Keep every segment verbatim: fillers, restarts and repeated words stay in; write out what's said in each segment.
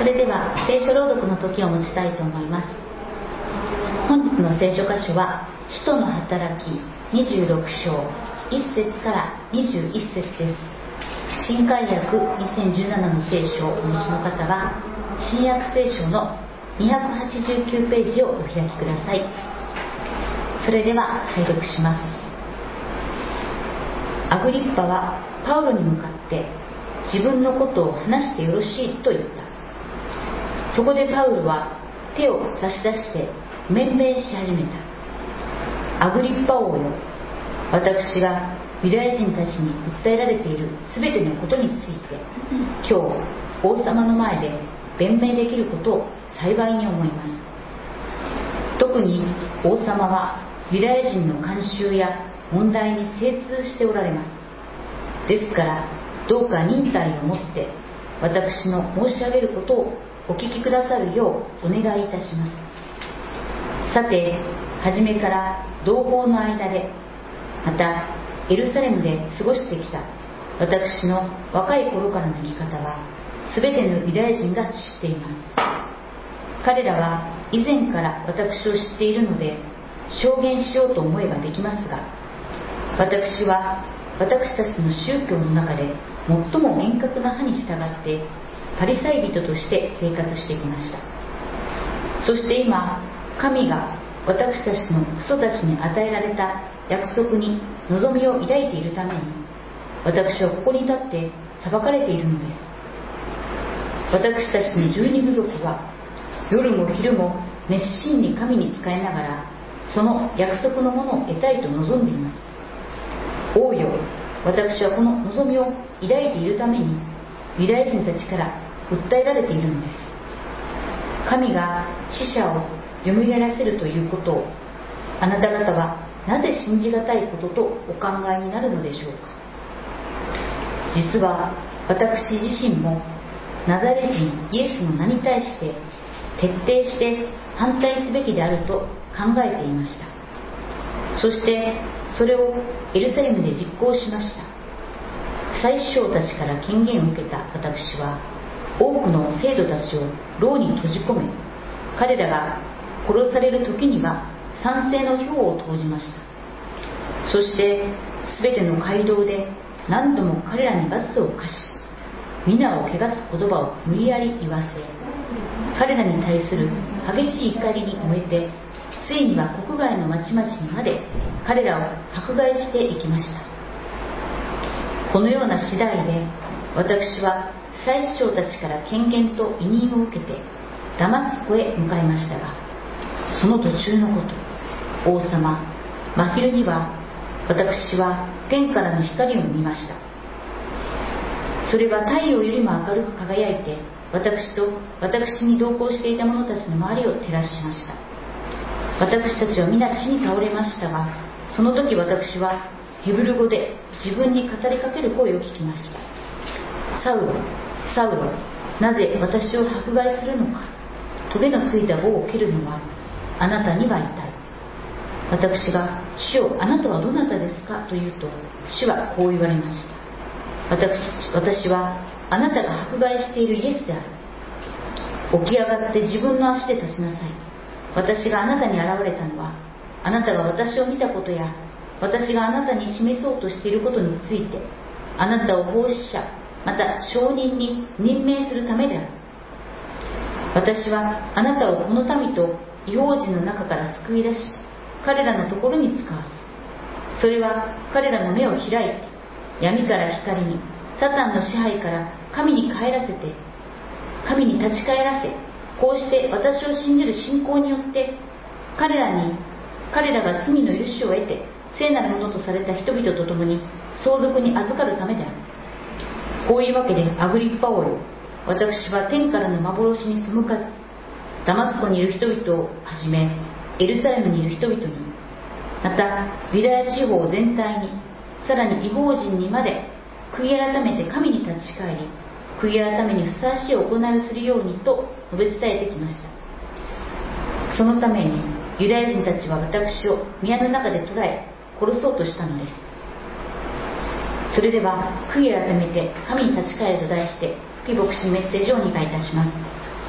れでは聖書朗読の時を持ちたいと思います。本日の聖書箇所は使徒の働きにじゅうろく章いっ節からにじゅういっ節です。新海訳にせんじゅうななの聖書をお持ちの方は新約聖書のにひゃくはちじゅうきゅうページをお開きください。それでは拝読します。アグリッパはパウロに向かって自分のことを話してよろしいと言った。そこでパウロは手を差し出して弁明し始めた。アグリッパ王よ、私がユダヤ人たちに訴えられているすべてのことについて今日王様の前で弁明できることを幸いに思います。特に王様はユダヤ人の慣習や問題に精通しておられます。ですからどうか忍耐をもって私の申し上げることをお聞きくださるようお願いいたします。さて、初めから同胞の間でまたエルサレムで過ごしてきた私の若い頃からの生き方はすべてのユダヤ人が知っています。彼らは以前から私を知っているので証言しようと思えばできますが、私は私たちの宗教の中で最も厳格な派に従ってパリサイ人として生活してきました。そして今、神が私たちの父祖たちに与えられた約束に望みを抱いているために私はここに立って裁かれているのです。私たちの十二部族は夜も昼も熱心に神に仕えながらその約束のものを得たいと望んでいます。王よ、私はこの望みを抱いているためにユダヤ人たちから訴えられているのです。神が死者をよみがえらせるということをあなた方はなぜ信じがたいこととお考えになるのでしょうか。実は私自身もナザレ人イエスの名に対して徹底して反対すべきであると考えていました。そしてそれをエルサレムで実行しました。祭司長たちから権限を受けた私は多くの生徒たちを牢に閉じ込め、彼らが殺される時には賛成の票を投じました。そしてすべての街道で何度も彼らに罰を課し、皆を汚す言葉を無理やり言わせ、彼らに対する激しい怒りに燃えて、ついには国外の町々にまで彼らを迫害していきました。このような次第で私は祭司長たちから権限と委任を受けてダマスコへ向かいましたが、その途中のこと、王様、真昼には私は天からの光を見ました。それは太陽よりも明るく輝いて、私と私に同行していた者たちの周りを照らしました。私たちは皆地に倒れましたが、その時私はヘブル語で自分に語りかける声を聞きました。サウロ、サウロ、なぜ私を迫害するのか。トゲのついた棒を蹴るのはあなたには痛い。私が主よ、あなたはどなたですかと言うと、主はこう言われました。私、私はあなたが迫害しているイエスである。起き上がって自分の足で立ちなさい。私があなたに現れたのは、あなたが私を見たことや私があなたに示そうとしていることについて、あなたを奉仕者また証人に任命するためである。私はあなたをこの民と異邦人の中から救い出し、彼らのところに使わす。それは彼らの目を開いて闇から光に、サタンの支配から神に帰らせて、神に立ち返らせ、こうして私を信じる信仰によって彼らに彼らが罪の許しを得て聖なるものとされた人々と共に相続に預かるためである。こういうわけでアグリッパ王よ、私は天からの幻に背かず、ダマスコにいる人々をはじめエルサレムにいる人々に、またユダヤ地方全体に、さらに異邦人にまで悔い改めて神に立ち返り、悔い改めにふさわしい行いをするようにと述べ伝えてきました。そのためにユダヤ人たちは私を宮の中で捕らえ殺そうとしたのです。それでは悔い改めて神に立ち返ると題して、福井牧師のメッセージをお願いいたします。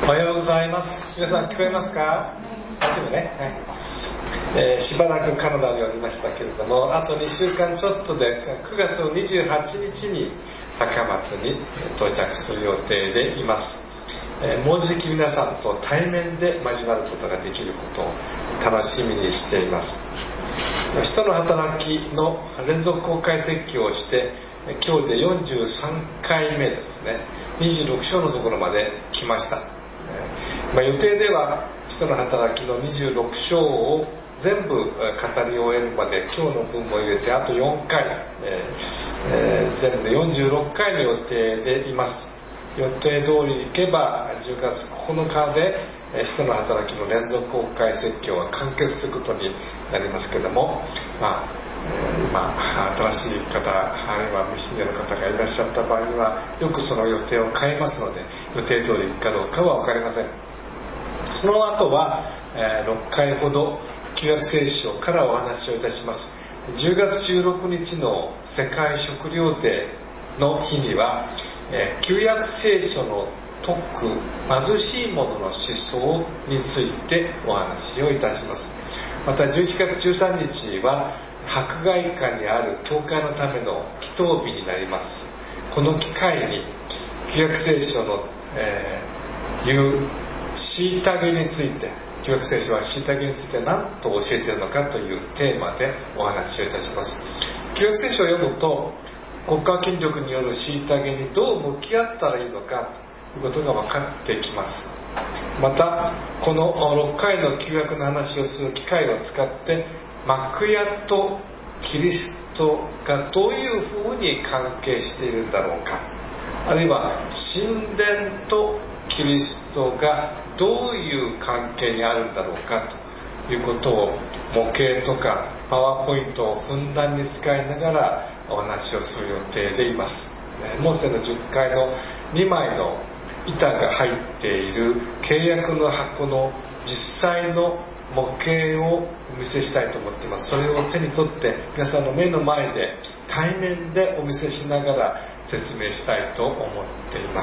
おはようございます。皆さん聞こえますか？大丈夫ね、はいえー、しばらくカナダにおりましたけれども、あとにしゅうかんちょっとでくがつのにじゅうはちにちに高松に到着する予定でいます。えー、もうじき皆さんと対面で交わることができることを楽しみにしています。使徒の働きの連続公開説教をして今日でよんじゅうさんかいめですね。にじゅうろく章のところまで来ました。まあ、予定では使徒の働きのにじゅうろく章を全部語り終えるまで今日の分も入れてあとよんかい、えー、全部でよんじゅうろっかいの予定でいます。予定通り行けばじゅうがつここのかで使徒の働きの連続公開説教は完結することになりますけれども、まあ今新しい方あるいは未信者の方がいらっしゃった場合にはよくその予定を変えますので、予定通り行くかどうかは分かりません。その後はろっかいほど旧約聖書からお話をいたします。じゅうがつじゅうろくにちの世界食糧デーの日には旧約聖書の説く貧しい者の思想についてお話をいたします。またじゅういちがつじゅうさんにちは迫害下にある教会のための祈祷日になります。この機会に旧約聖書の、えー、言う虐げについて、旧約聖書は虐げについて何と教えているのかというテーマでお話をいたします。旧約聖書を読むと国家権力による虐げにどう向き合ったらいいのかということが分かってきます。またこのろっかいの旧約の話をする機会を使って幕屋とキリストがどういうふうに関係しているんだろうか、あるいは神殿とキリストがどういう関係にあるんだろうかということを模型とかパワーポイントをふんだんに使いながらお話をする予定でいます。モーセのじゅっかいのにまいの板が入っている契約の箱の実際の模型をお見せしたいと思っています。それを手に取って皆さんの目の前で対面でお見せしながら説明したいと思っています。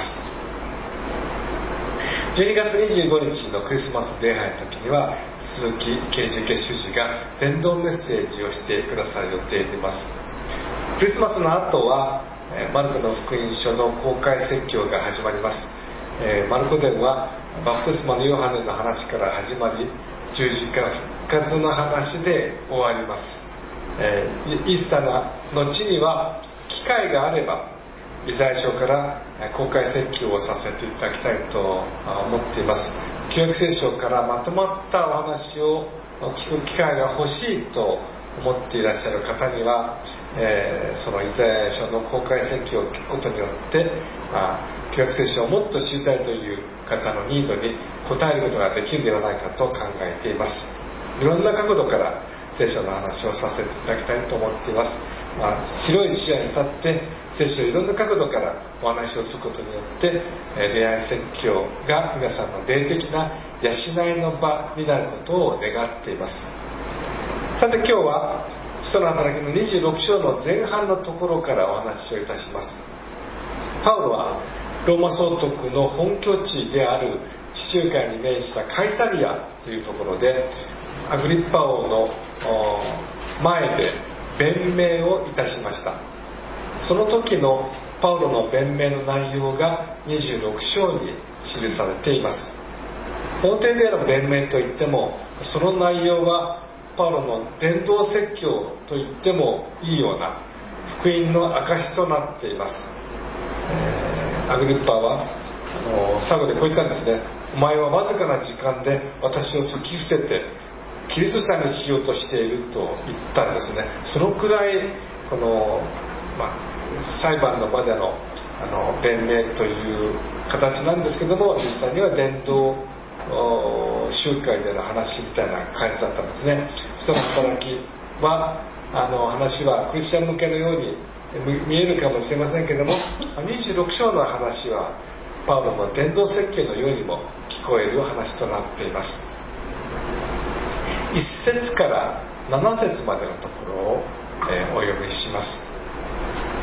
じゅうにがつにじゅうごにちのクリスマス礼拝の時には鈴木啓二家主事が伝道メッセージをしてくださる予定でいます。クリスマスの後はマルコの福音書の公開説教が始まります。マルコ伝はバプテスマのヨハネの話から始まり十字架復活の話で終わります。イースターの後には機会があればイザヤ書から公開説教をさせていただきたいと思っています。旧約聖書からまとまったお話を聞く機会が欲しいと思っていらっしゃる方には、えー、そのイザヤ書の公開説教を聞くことによって、まあ、旧約聖書をもっと知りたいという方のニードに応えることができるのではないかと考えています。いろんな角度から聖書の話をさせていただきたいと思っています。まあ、広い視野に立って聖書をいろんな角度からお話をすることによって礼拝説教が皆さんの霊的な養いの場になることを願っています。さて今日は使徒の働きのにじゅうろく章の前半のところからお話をいたします。パウロはローマ総督の本拠地である地中海に面したカイサリアというところでアグリッパ王の前で弁明をいたしました。その時のパウロの弁明の内容がにじゅうろく章に記されています。法廷での弁明といってもその内容はパウロの伝道説教と言ってもいいような福音の証となっています。えー、アグリッパはあの最後でこう言ったんですね。お前はわずかな時間で私を突き伏せてキリスト者にしようとしていると言ったんですね。そのくらいこの、まあ、裁判の場での、あの弁明という形なんですけども、実際には伝道集会での話みたいな感じだったんですね。使徒の働きはあの話はクリスチャン向けのように見えるかもしれませんけども、にじゅうろく章の話はパウロの伝道説教のようにも聞こえる話となっています。いっ節からなな節までのところを、えー、お読みします。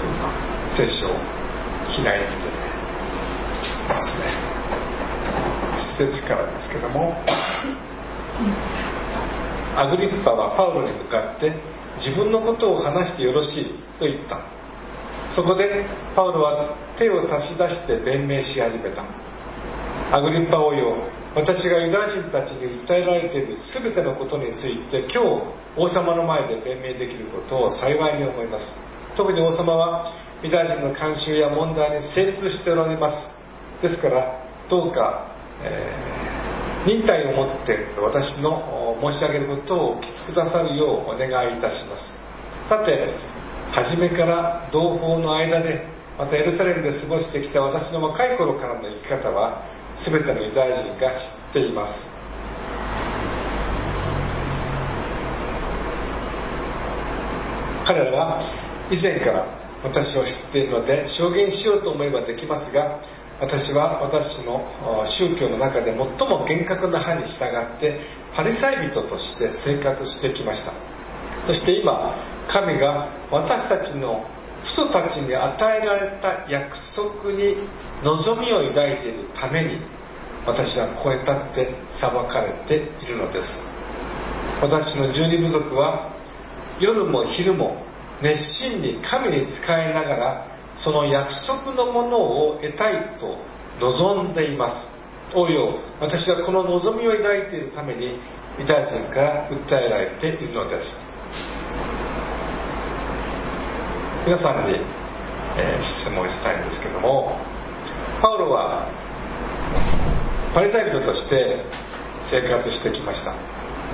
聖書を開いてますね。 節からですけども、アグリッパはパウロに向かって自分のことを話してよろしいと言った。そこでパウロは手を差し出して弁明し始めた。アグリッパ王よ、私がユダヤ人たちに訴えられているすべてのことについて今日王様の前で弁明できることを幸いに思います。特に王様はユダヤ人の慣習や問題に精通しておられます。ですからどうか、えー、忍耐を持って私の申し上げることをお聞きくださるようお願いいたします。さて、初めから同胞の間でまたエルサレムで過ごしてきた私の若い頃からの生き方は全てのユダヤ人が知っています。彼らは以前から私を知っているので証言しようと思えばできますが、私は私の宗教の中で最も厳格な派に従ってパリサイ人として生活してきました。そして今、神が私たちの父祖たちに与えられた約束に望みを抱いているために、私はここに立って裁かれているのです。私の十二部族は夜も昼も熱心に神に仕えながらその約束のものを得たいと望んでいます。おうよ、私はこの望みを抱いているためにユダヤ人から訴えられているのです。皆さんに、えー、質問したいんですけども、パウロはパリサイ人として生活してきました。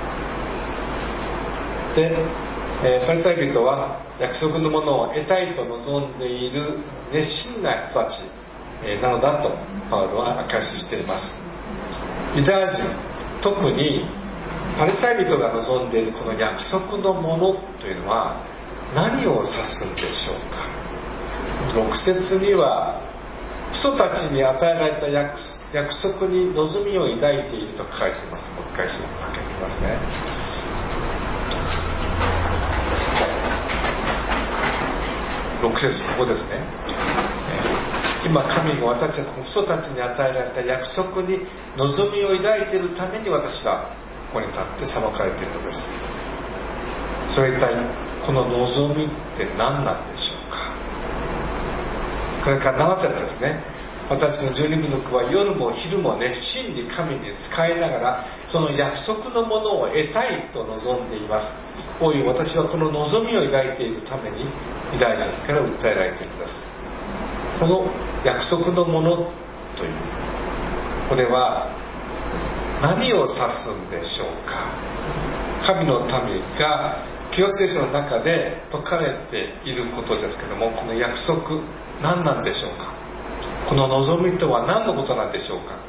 で、えー、パリサイ人は約束のものを得たいと望んでいる熱心な人たち、えー、なのだとパウロは証ししています。ユダヤ人、特にパリサイ人が望んでいるこの約束のものというのは何を指すんでしょうか。ろく節には父祖たちに与えられた 約, 約束に望みを抱いていると書かれています。もう一回開けてみますね。ろく節、ここですね。今神が私たちの父祖たちに与えられた約束に望みを抱いているために私はここに立って裁かれているのです。それ一体この望みって何なんでしょうか。これからなな節ですね。私の十二部族は夜も昼も熱心に神に仕えながらその約束のものを得たいと望んでいます。おい、私はこの望みを抱いているためにユダヤ人から訴えられているんです。この約束のものという、これは何を指すんでしょうか。神の民が旧約聖書の中で説かれていることですけども、この約束何なんでしょうか。この望みとは何のことなんでしょうか。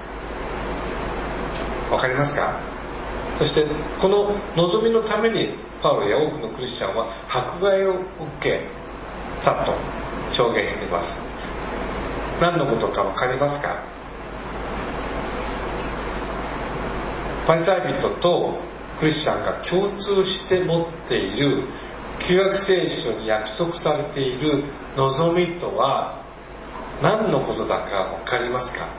わかりますか。そしてこの望みのためにパウロや多くのクリスチャンは迫害を受けたと証言しています。何のことかわかりますか。パリサイ人とクリスチャンが共通して持っている旧約聖書に約束されている望みとは何のことだか分かりますか。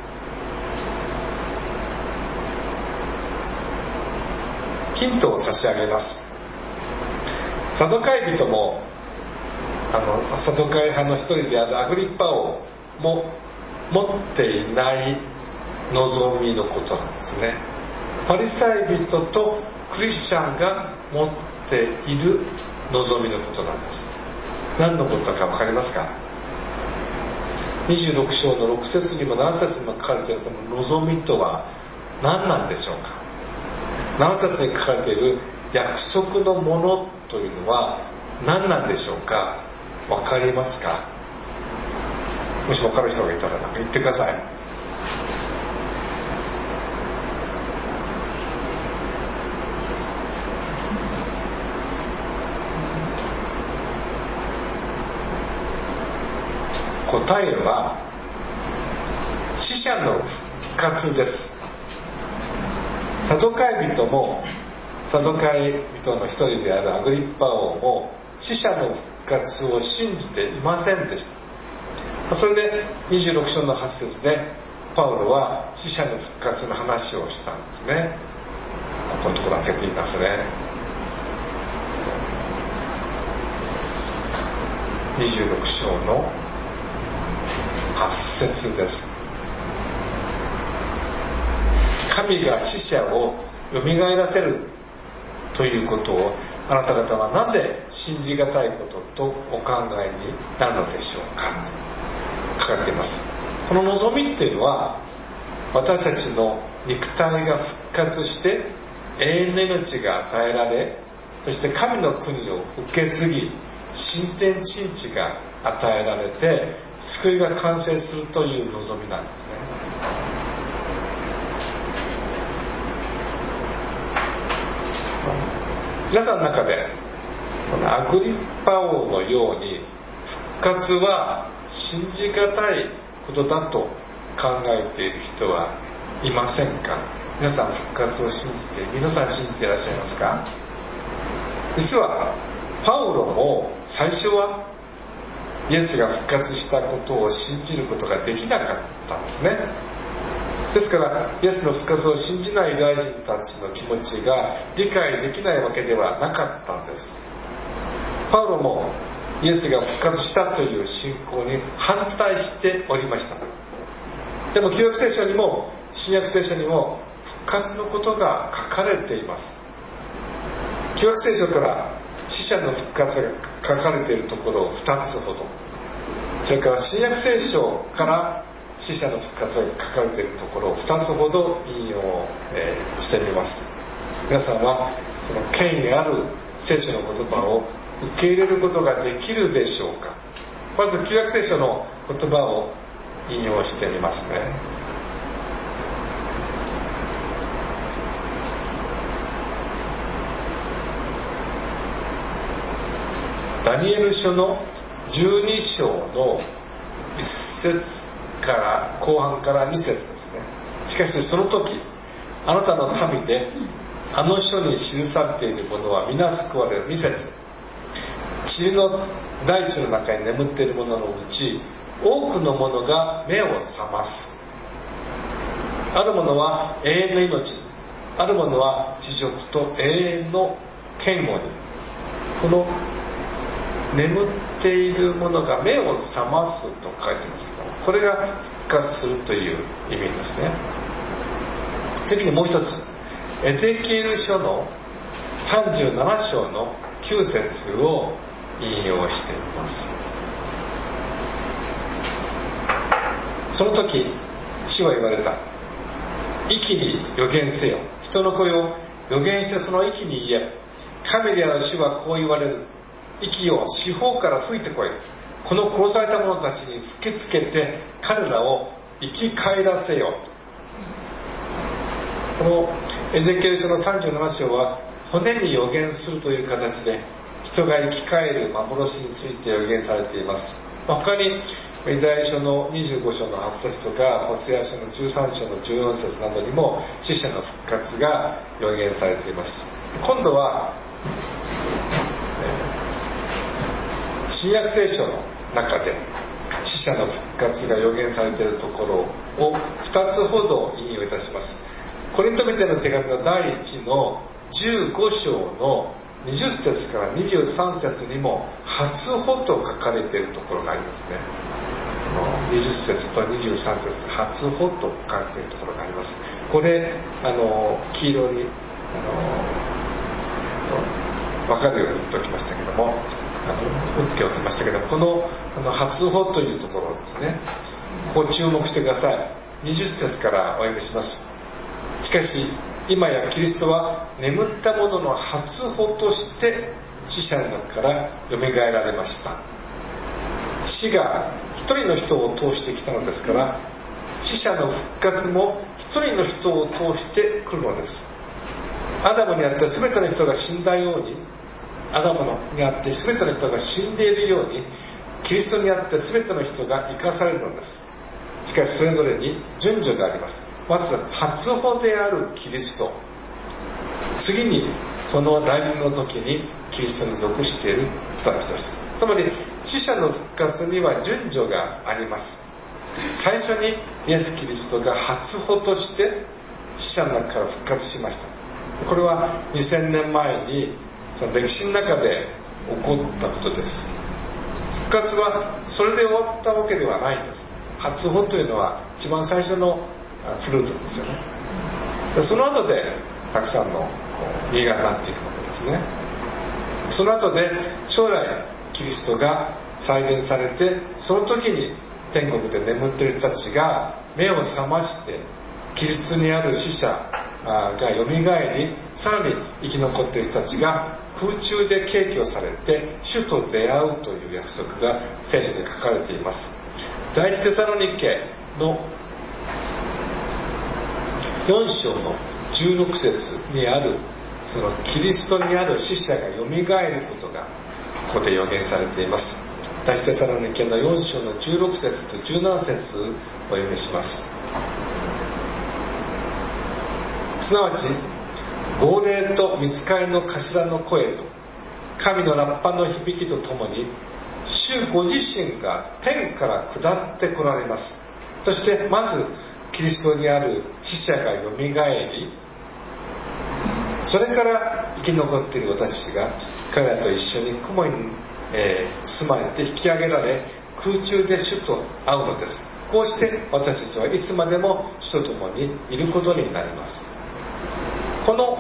ヒントを差し上げます。サドカイ人もあのサドカイ派の一人であるアグリッパ王も持っていない望みのことなんですね。パリサイ人とクリスチャンが持っている望みのことなんです。何のことか分かりますか。にじゅうろく章のろく節にもなな節にも書かれているこの望みとは何なんでしょうか。なな節に書かれている約束のものというのは何なんでしょうか。分かりますか。もし分かる人がいたら言ってください。答えは死者の復活です。サドカイ人もサドカイ人の一人であるアグリッパ王も死者の復活を信じていませんでした。それでにじゅうろく章のはち節でパウロは死者の復活の話をしたんですね。このところ開けてみますね。にじゅうろく章のはち節です。神が死者をよみがえらせるということをあなた方はなぜ信じがたいこととお考えになるのでしょうか。書かれています。この望みというのは、私たちの肉体が復活して永遠の命が与えられ、そして神の国を受け継ぎ、新天地地が与えられて救いが完成するという望みなんですね。皆さんの中でこのアグリッパ王のように復活は信じがたいことだと考えている人はいませんか。皆さん復活を信じて皆さん信じていらっしゃいますか。実はパウロも最初はイエスが復活したことを信じることができなかったんですね。ですからイエスの復活を信じないユダヤ人たちの気持ちが理解できないわけではなかったんです。パウロもイエスが復活したという信仰に反対しておりました。でも旧約聖書にも新約聖書にも復活のことが書かれています。旧約聖書から死者の復活が書かれているところをふたつほど、それから新約聖書から死者の復活が書かれているところをふたつほど引用、えー、してみます。皆さんはその権威ある聖書の言葉を受け入れることができるでしょうか。まず旧約聖書の言葉を引用してみますね。ダニエル書のじゅうに章のいっ節から後半からに節ですね。しかしその時あなたの民であの書に記されているものは皆救われる。に節、塵の大地の中に眠っているもののうち多くのものが目を覚ます。あるものは永遠の命に、あるものは地獄と永遠の堅固に。この眠っているものが目を覚ますと書いてますけど、これが復活するという意味ですね。次にもう一つ、エゼキエル書のさんじゅうなな章のきゅう節を引用しています。その時主は言われた。息に予言せよ。人の声を予言してその息に言え。神である主はこう言われる。息を四方から吹いてこい。この殺された者たちに吹きつけて彼らを生き返らせよ。このエゼキエル書のさんじゅうなな章は骨に予言するという形で人が生き返る幻について予言されています。他にイザヤ書のにじゅうご章のはち節とかホセア書のじゅうさん章のじゅうよん節などにも死者の復活が予言されています。今度は新約聖書の中で死者の復活が予言されているところをふたつほど引用いたします。コリント人への手紙のだいいちのじゅうご章のにじゅっ節からにじゅうさん節にも初歩と書かれているところがありますね。にじゅっ節とにじゅうさん節、初歩と書かれているところがあります。これあの黄色にあの分かるように言っておきましたけども、あの打っておきましたけども、このあの初歩というところをですね、ここ注目してください。にじゅっ節からお読みします。しかし今やキリストは眠った者の初歩として死者の中からよみがえられました。死が一人の人を通してきたのですから、死者の復活も一人の人を通して来るのです。アダムにあって全ての人が死んだように、アダムにあって全ての人が死んでいるように、キリストにあって全ての人が生かされるのです。しかしそれぞれに順序があります。まず初歩であるキリスト、次にその来臨の時にキリストに属している人たちです。つまり死者の復活には順序があります。 最初にイエス・キリストが初歩として死者の中から復活しました。これはにせんねんまえにその歴史の中で起こったことです。復活はそれで終わったわけではないんです。初歩というのは一番最初のフルートですよね。でその後でたくさんのこう実がなっていくわけですね。その後で将来キリストが再現されて、その時に天国で眠っている人たちが目を覚ましてキリストにある死者がよみがえり、さらに生き残っている人たちが空中で敬居されて主と出会うという約束が聖書に書かれています。第一テサロニケのよん章のじゅうろく節にあるそのキリストにある死者がよみがえることがここで予言されています。第一テサロニケのよん章のじゅうろく節とじゅうなな節お読みします。すなわち号令と御使いの頭の声と神のラッパの響きとともに主ご自身が天から下ってこられます。そしてまずキリストにある死者がよみがえり、それから生き残っている私が彼らと一緒に雲に、えー、包まれて引き上げられ空中で主と会うのです。こうして私たちはいつまでも主と共にいることになります。この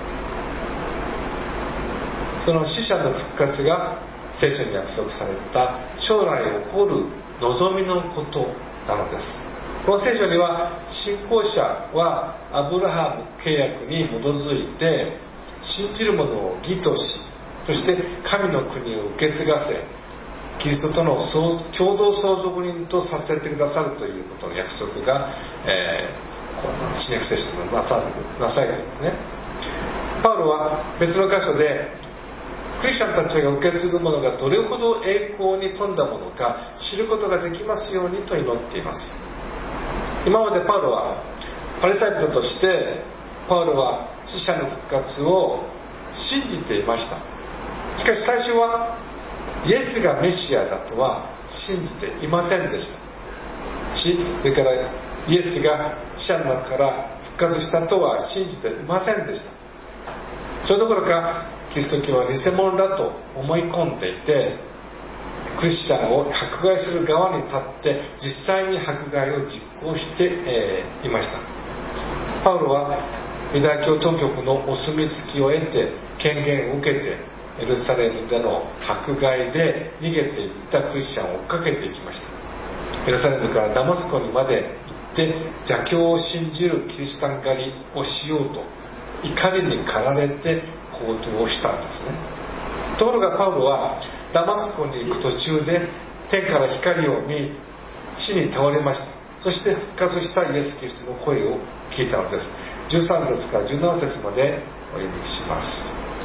その死者の復活が聖書に約束された将来起こる望みのことなのです。この聖書には信仰者はアブラハム契約に基づいて信じる者を義とし、そして神の国を受け継がせキリストとの共同相続人とさせてくださるということの約束が、えー、この新約聖書になされているんですね。パウロは別の箇所でクリスチャンたちが受け継ぐものがどれほど栄光に富んだものか知ることができますようにと祈っています。今までパウロはパリサイ人としてパウロは死者の復活を信じていました。しかし最初はイエスがメシアだとは信じていませんでしたし、それからイエスが死者の中から復活したとは信じていませんでした。それどころかキリスト教は偽物だと思い込んでいて、クリスチャンを迫害する側に立って実際に迫害を実行して、えー、いました。パウロはユダヤ教当局のお墨付きを得て権限を受けてエルサレムでの迫害で逃げていったクリスチャンを追っかけていきました。エルサレムからダマスコにまで行って邪教を信じるキリシタン狩りをしようと怒りに駆られて行動したんですね。ところがパウロはダマスコに行く途中で天から光を見死に倒れました。そして復活したイエス・キリストの声を聞いたのです。じゅうさん節からじゅうなな節までお読みします。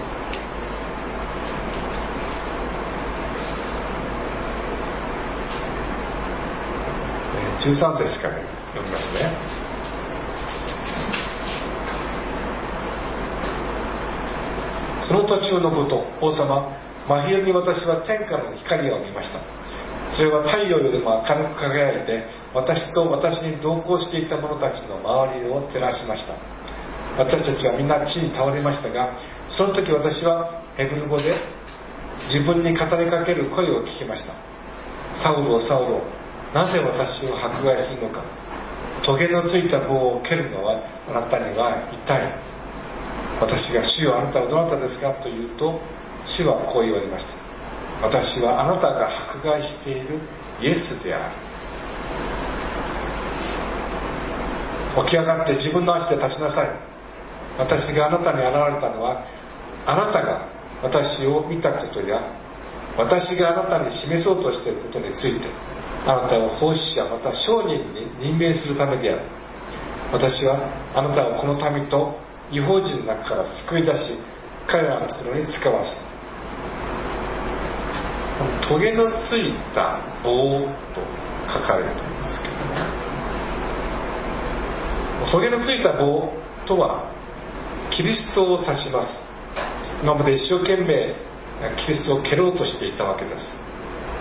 じゅうさん節から読みますね。その途中のこと、王様、真昼に私は天からの光を見ました。それは太陽よりも明るく輝いて、私と私に同行していた者たちの周りを照らしました。私たちはみんな地に倒れましたが、その時私はヘブル語で自分に語りかける声を聞きました。サウロ、サウロ、なぜ私を迫害するのか。トゲのついた棒を蹴るのはあなたには痛い。私が主よ、あなたはどなたですかと言うと、主はこう言われました。私はあなたが迫害しているイエスである。起き上がって自分の足で立ちなさい。私があなたに現れたのは、あなたが私を見たことや私があなたに示そうとしていることについて、あなたを奉仕者また商人に任命するためである。私はあなたをこの民と異邦人の中から救い出し、彼らのところに使わせた。トゲのついた棒と書かれていますけども、トゲのついた棒とはキリストを指します。今まで一生懸命キリストを蹴ろうとしていたわけです。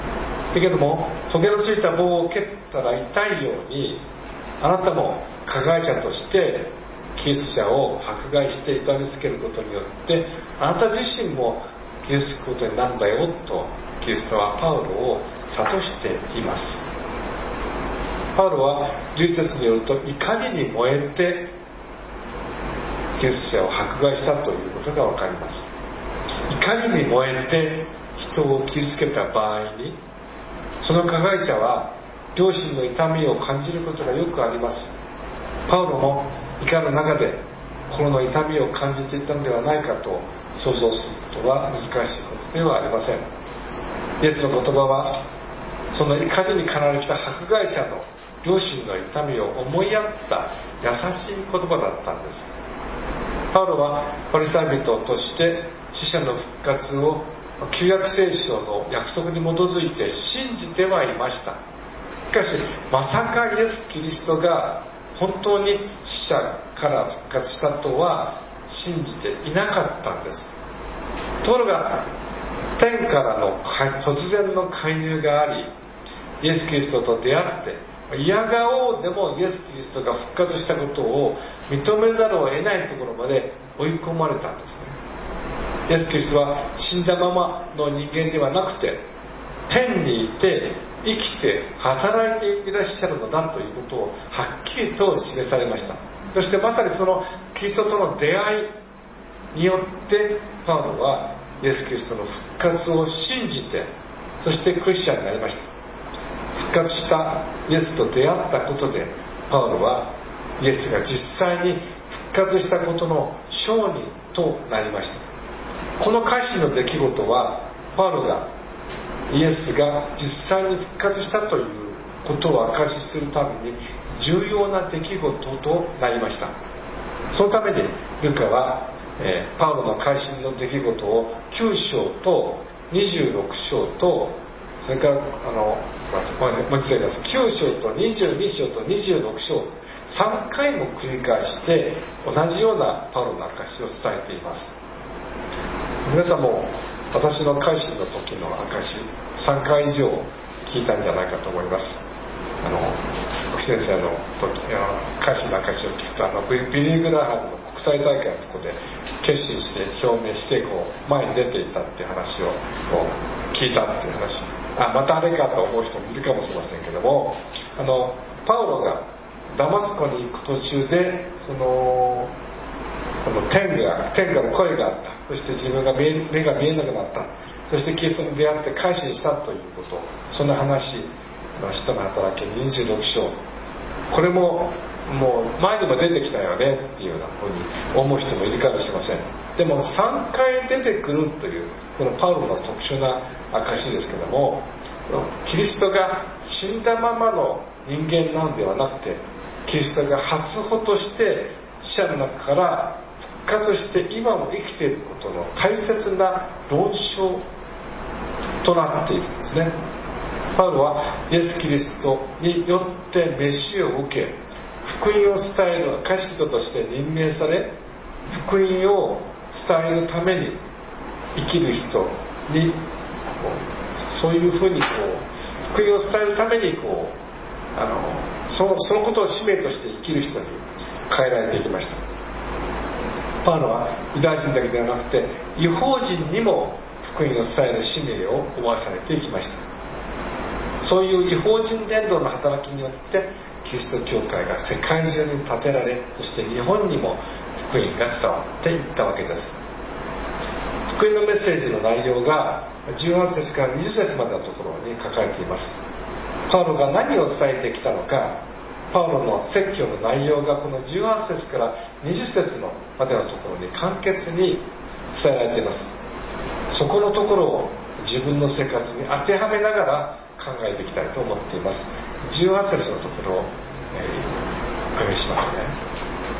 だけどもトゲのついた棒を蹴ったら痛いように、あなたも加害者としてキリスト者を迫害して痛みつけることによって、あなた自身も傷つくことになるんだよと、キリストはパウロを諭しています。パウロはじゅういっ節によると、怒りに燃えてキリスト者を迫害したということが分かります。怒りに燃えて人を傷つけた場合に、その加害者は良心の痛みを感じることがよくあります。パウロも怒る中で心の痛みを感じていたのではないかと想像することは難しいことではありません。イエスの言葉はその怒りに駆られた迫害者の良心の痛みを思いやった優しい言葉だったんです。パウロはパリサイ人として死者の復活を旧約聖書の約束に基づいて信じてはいました。しかしまさかイエス・キリストが本当に死者から復活したとは信じていなかったんです。ところが天からの突然の介入があり、イエス・キリストと出会って、いやがおうでもイエス・キリストが復活したことを認めざるを得ないところまで追い込まれたんですね。イエス・キリストは死んだままの人間ではなくて、天にいて生きて働いていらっしゃるのだということをはっきりと示されました。そしてまさにそのキリストとの出会いによってパウロはイエス・キリストの復活を信じて、そしてクリスチャンになりました。復活したイエスと出会ったことで、パウロはイエスが実際に復活したことの証人となりました。この改心の出来事は、パウロがイエスが実際に復活したということを証しするために重要な出来事となりました。そのためにルカは、えー、パウロの改心の出来事をきゅう章とにじゅうろく章と、それからあのもう一度言います。きゅう章とにじゅうに章とにじゅうろく章、さんかいも繰り返して同じようなパウロの証を伝えています。皆さんも私の改心の時の証さんかい以上聞いたんじゃないかと思います。あの福先生の時改心の証を聞くと、あのビリー・グラハムの国際大会のところで決心して表明してこう前に出ていったっていう話をこう聞いたっていう話、あまたあれかと思う人もいるかもしれませんけども、あのパウロがダマスコに行く途中でそのこの天が天から声があった。そして自分が目が見えなくなった。そしてキリストに出会って改心したということ、そんな話、使徒の働きにじゅうろく章、これももう前にも出てきたよねっていうようなふうに思う人もいるかもしれません。でもさんかい出てくるというこのパウロの特殊な証ですけども、キリストが死んだままの人間なのではなくて、キリストが初歩として死者の中から復活して今も生きていることの大切な論証となっているんですね。パウロはイエス・キリストによって召しを受け、福音を伝える証人として任命され、福音を伝えるために生きる人にそういうふうにこう福音を伝えるためにこうあの その、そのことを使命として生きる人に変えられていきました。パウロはユダヤ人だけではなくて異邦人にも福音を伝える使命を負わされていきました。そういう異邦人伝道の働きによってキリスト教会が世界中に建てられ、そして日本にも福音が伝わっていったわけです。福音のメッセージの内容がじゅうはち節からにじゅう節までのところに書かれています。パウロが何を伝えてきたのか、パウロの説教の内容がこのじゅうはち節からにじゅう節のまでのところに簡潔に伝えられています。そこのところを自分の生活に当てはめながら考えていきたいと思っています。じゅうはち節のところを、えー、お読みしますね。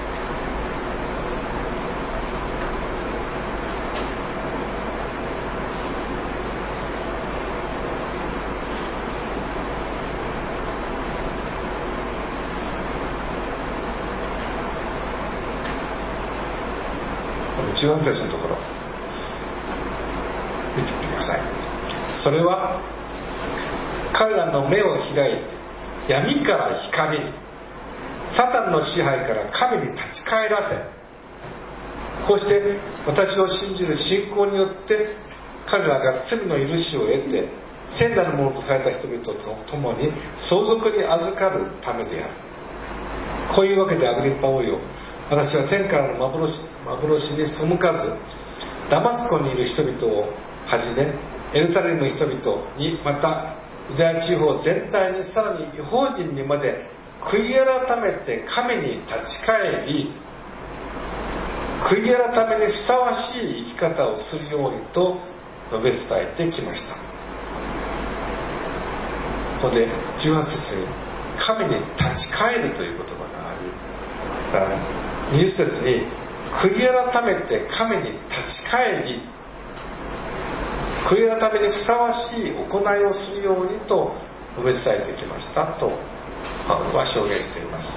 じゅうはち節のところ見てみてください。それは彼らの目を開いて闇から光に、サタンの支配から神に立ち返らせ、こうして私を信じる信仰によって彼らが罪の許しを得て聖なるものとされた人々と共に相続に預かるためである。こういうわけでアグリッパ王よ、私は天からの幻、幻に背かず、ダマスコにいる人々をはじめエルサレムの人々に、またユダヤ地方全体に、さらに異邦人にまで悔い改めて神に立ち返り、悔い改めにふさわしい生き方をするようにと述べ伝えてきました。ここでじゅうはち節に神に立ち返るという言葉があり、にじゅっ節に悔い改めて神に立ち返り、悔い改めにふさわしい行いをするようにと述べ伝えてきましたとパウロは証言しています。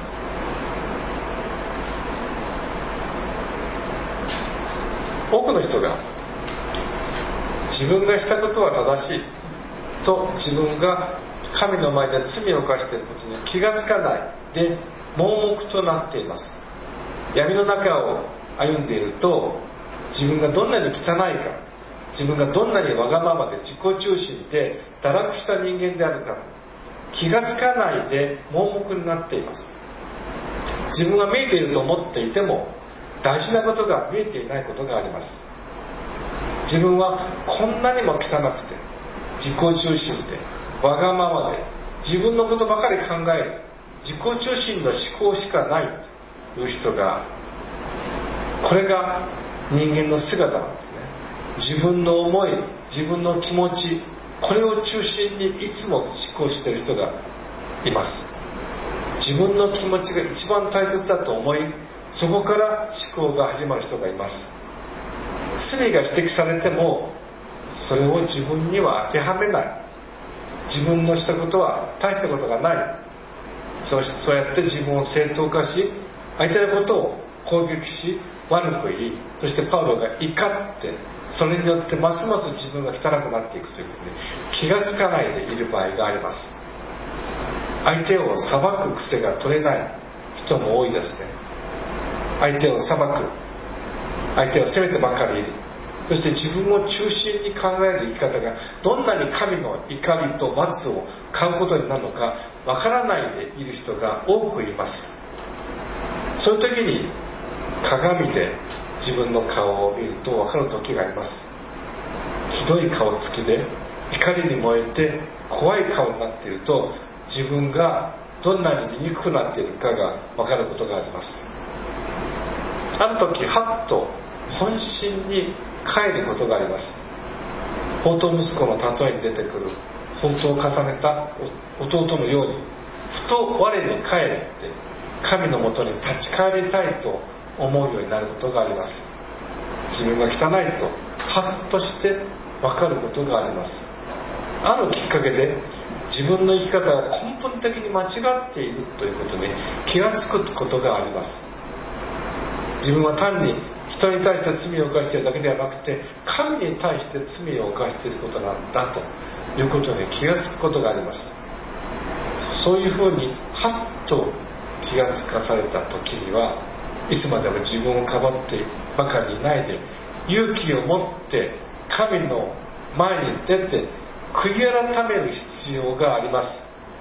多くの人が自分がしたことは正しいと自分が神の前で罪を犯していることに気がつかないで盲目となっています。闇の中を歩んでいると、自分がどんなに汚いか、自分がどんなにわがままで自己中心で堕落した人間であるか気がつかないで盲目になっています。自分が見えていると思っていても大事なことが見えていないことがあります。自分はこんなにも汚くて自己中心でわがままで自分のことばかり考える自己中心の思考しかないという人が、これが人間の姿なんですね。自分の思い、自分の気持ち、これを中心にいつも思考している人がいます。自分の気持ちが一番大切だと思い、そこから思考が始まる人がいます。罪が指摘されてもそれを自分には当てはめない、自分のしたことは大したことがない、そう、そうやって自分を正当化し、相手のことを攻撃し悪く言い、そしてパウロが怒って、それによってますます自分が汚くなっていくということに気がつかないでいる場合があります。相手を裁く癖が取れない人も多いですね。相手を裁く、相手を責めてばかりいる、そして自分を中心に考える生き方がどんなに神の怒りと罰を買うことになるのかわからないでいる人が多くいます。そういう時に鏡で自分の顔を見ると分かる時があります。ひどい顔つきで怒りに燃えて怖い顔になっていると、自分がどんなに醜くなっているかが分かることがあります。ある時はっと本心に帰ることがあります。放蕩息子の例えに出てくる放蕩を重ねた弟のように、ふと我に帰って神のもとに立ち返りたいと思うようになることがあります。自分が汚いとハッとして分かることがあります。あるきっかけで自分の生き方が根本的に間違っているということに気がつくことがあります。自分は単に人に対して罪を犯しているだけではなくて、神に対して罪を犯していることなんだということに気がつくことがあります。そういうふうにハッと気がつかされた時には、いつまでも自分をかばってばかりいないで、勇気を持って神の前に出て悔い改める必要があります。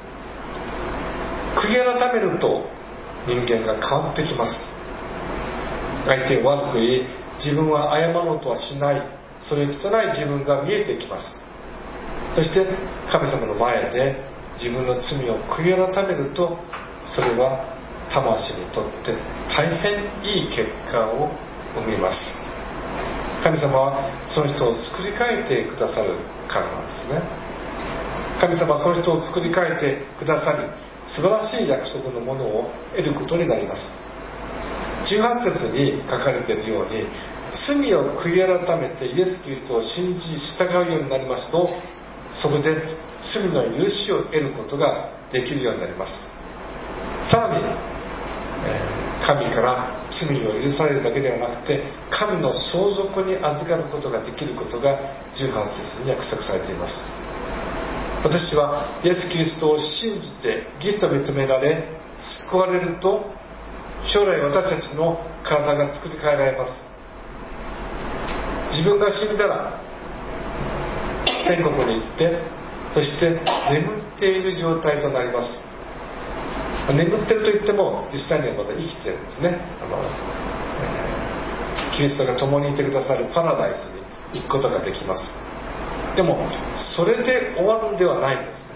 悔い改めると人間が変わってきます。相手を悪く言い、自分は謝ろうとはしない、それ汚い自分が見えてきます。そして神様の前で自分の罪を悔い改めると、それは魂にとって大変いい結果を生みます。神様はその人を作り変えてくださるからなんですね。神様はその人を作り変えてくださり、素晴らしい約束のものを得ることになります。じゅうはち節に書かれているように、罪を悔い改めてイエス・キリストを信じ従うようになりますと、そこで罪の許しを得ることができるようになります。さらに、えー、神から罪を許されるだけではなくて、神の相続に預かることができることがじゅうはち節に約束されています。 私はイエス・キリストを信じて義と認められ救われると、将来私たちの体が作り変えられます。自分が死んだら天国に行って、そして眠っている状態となります。眠ってると言っても実際にはまだ生きてるんですね。あの、えー、キリストが共にいてくださるパラダイスに行くことができます。でもそれで終わるんではないんですね。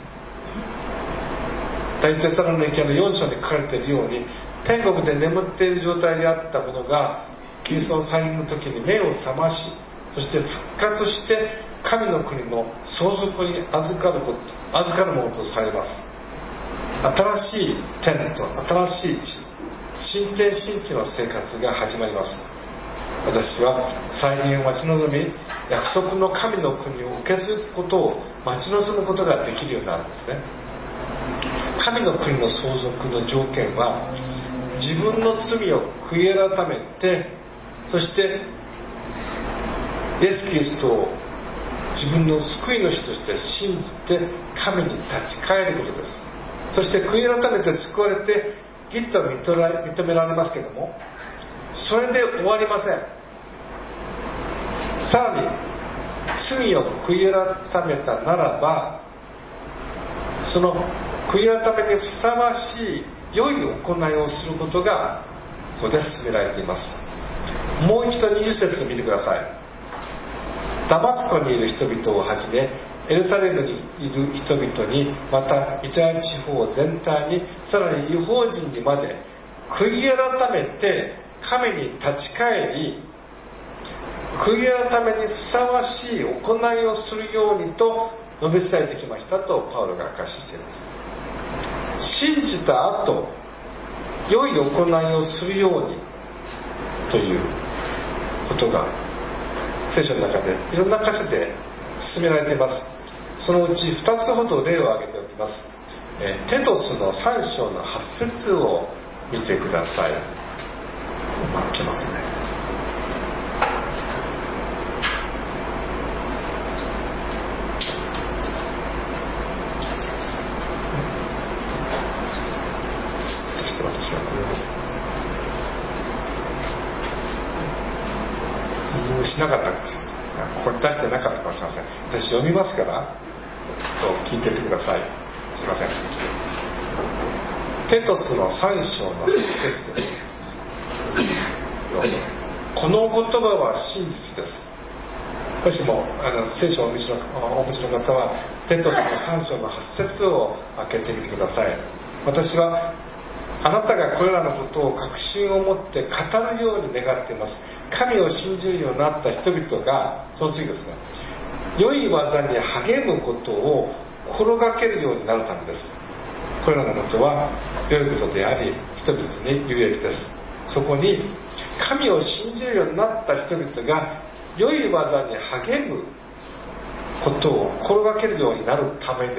第一テサロニケのよん章に書かれているように、天国で眠っている状態であったものがキリストの再臨の時に目を覚まし、そして復活して神の国の相続に預かること、預かるものとされます。新しい天と新しい地、新天新地の生活が始まります。私は再臨を待ち望み、約束の神の国を受け継ぐことを待ち望むことができるようになるんですね。神の国の相続の条件は、自分の罪を悔い改めて、そしてイエス・キリストを自分の救い主として信じて神に立ち返ることです。そして悔い改めて救われて義と認められますけども、それで終わりません。さらに罪を悔い改めたならば、その悔い改めにふさわしい良い行いをすることがここで進められています。もう一度にじゅっ節を見てください。ダマスコにいる人々をはじめ、エルサレムにいる人々に、またユダヤ地方全体に、さらに異邦人にまで悔い改めて神に立ち返り、悔い改めにふさわしい行いをするようにと述べ伝えてきましたとパウロが証ししています。信じた後、良い行いをするようにということが聖書の中でいろんな箇所で進められています。そのうちふたつほど例を挙げておきます。テトスのさん章のはち節を見てください。開けますね。そして私はこれを引用しなかったかもしれません。ここに出してなかったかもしれません。私読みますからと聞いててください。すいません。テトスのさん章のはち節です。この言葉は真実です。もしもあの聖書をお持ちのお持ちの方はテトスのさん章のはち節を開けてみてください。私はあなたがこれらのことを確信を持って語るように願っています。神を信じるようになった人々が、その次ですね、良い技に励むことを心がけるようになるためです。これらのことは良いことであり、人々に有益です。そこに神を信じるようになった人々が良い技に励むことを心がけるようになるためです。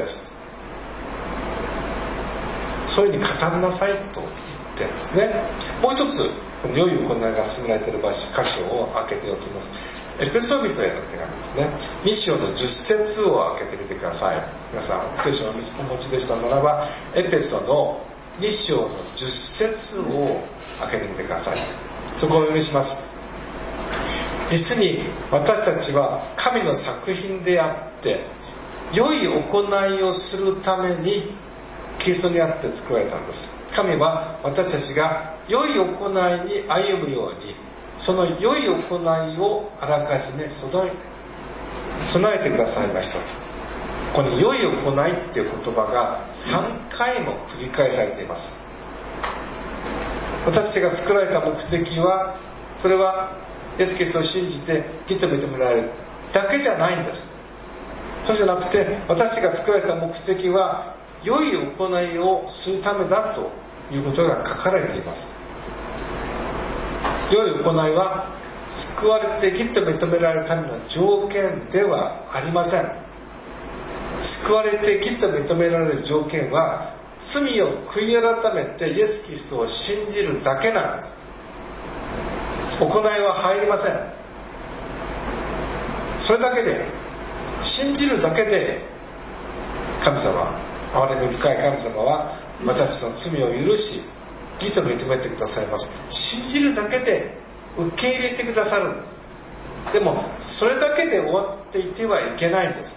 そういうふうに語んなさいと言ってるんですね。もう一つ良い行いが進められている場所箇所を開けておきます。エペソビトへの手紙ですね。に章のじゅっ節を開けてみてください。皆さん聖書をお持ちでしたならば、エペソのに章のじゅっ節を開けてみてください。そこをお読みします。実に私たちは神の作品であって、良い行いをするためにキリストにあって作られたんです。神は私たちが良い行いに歩むように、その良い行いをあらかじめ備え、備えてくださいました。この良い行いっていう言葉がさんかいも繰り返されています。私たちが作られた目的は、それはイエス・キリストを信じて義と認められるだけじゃないんです。そうじゃなくて、私たちが作られた目的は良い行いをするためだということが書かれています。良い行いは救われて義と認められるための条件ではありません。救われて義と認められる条件は、罪を悔い改めてイエス・キリストを信じるだけなんです。行いは入りません。それだけで、信じるだけで神様、憐れみ深い神様は私の罪を許し義と認めてくださいます。信じるだけで受け入れてくださるんです。でもそれだけで終わっていてはいけないんです。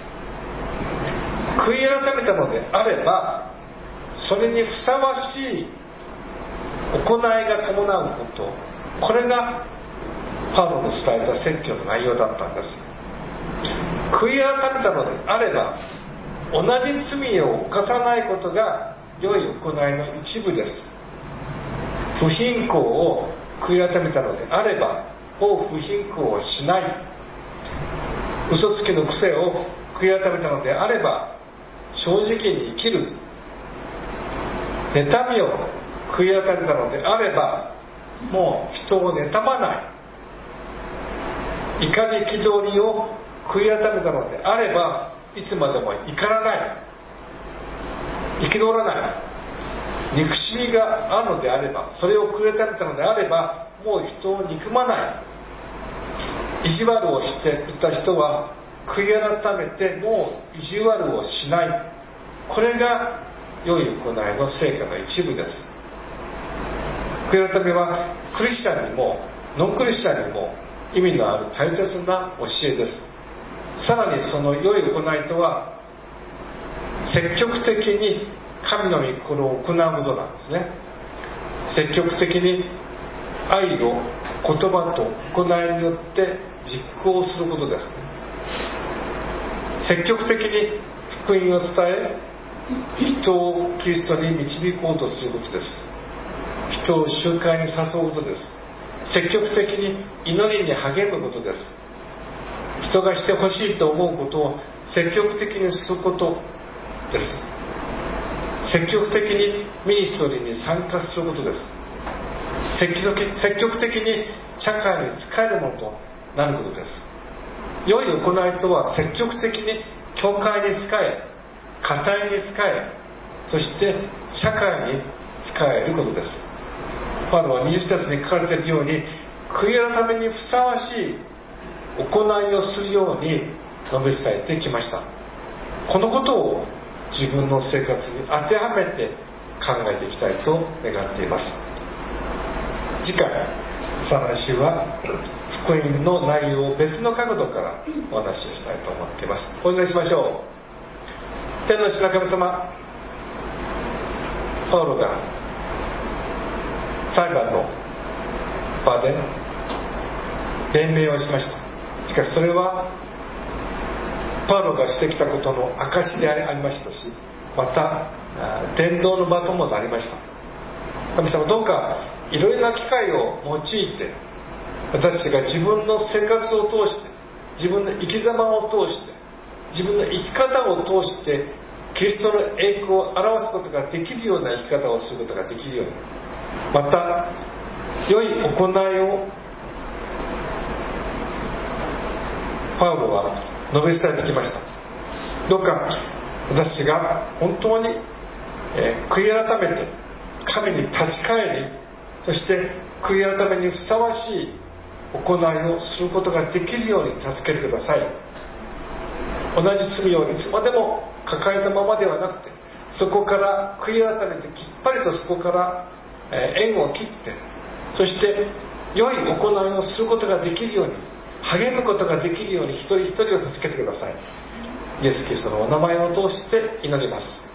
悔い改めたのであれば、それにふさわしい行いが伴うこと、これがパウロの伝えた説教の内容だったんです。悔い改めたのであれば、同じ罪を犯さないことが良い行いの一部です。不貧困を悔い改めたのであれば、もう不貧困をしない。嘘つきの癖を悔い改めたのであれば、正直に生きる。妬みを悔い改めたのであれば、もう人を妬まない。怒り憤りを悔い改めたのであれば、いつまでも怒らない、憤らない。憎しみがあるのであれば、それを悔い改めたのであれば、もう人を憎まない。意地悪をしていた人は悔い改めて、もう意地悪をしない。これが良い行いの成果の一部です。悔い改めはクリスチャンにもノンクリスチャンにも意味のある大切な教えです。さらにその良い行いとは、積極的に神の御心を行うことなんですね。積極的に愛を言葉と行いによって実行することです。積極的に福音を伝え、人をキリストに導こうとすることです。人を集会に誘うことです。積極的に祈りに励むことです。人がしてほしいと思うことを積極的にすることです。積極的にミニストリーに参加することです。積極的、積極的に社会に仕えるものとなることです。良い行いとは、積極的に教会に仕え、家庭に仕え、そして社会に仕えることです。パウロはにじゅっ節に書かれているように、悔い改めにふさわしい行いをするように述べ伝えてきました。このことを自分の生活に当てはめて考えていきたいと願っています。次回、再来週は福音の内容を別の角度からお話ししたいと思っています。お祈りしましょう。天の父なる神様、パウロが裁判の場で弁明をしました。しかしそれはパウロがしてきたことの証でありましたし、また伝道の場ともなりました。神様、どうかいろいろな機会を用いて、私たちが自分の生活を通して、自分の生き様を通して、自分の生き方を通してキリストの栄光を表すことができるような生き方をすることができるように、また良い行いをパウロは述べ伝えてきました。どうか私が本当に、えー、悔い改めて神に立ち返り、そして悔い改めにふさわしい行いをすることができるように助けてください。同じ罪をいつまでも抱えたままではなくて、そこから悔い改めてきっぱりとそこから、えー、縁を切って、そして良い行いをすることができるように、励むことができるように一人一人を助けてください。イエス・キリストのお名前を通して祈ります。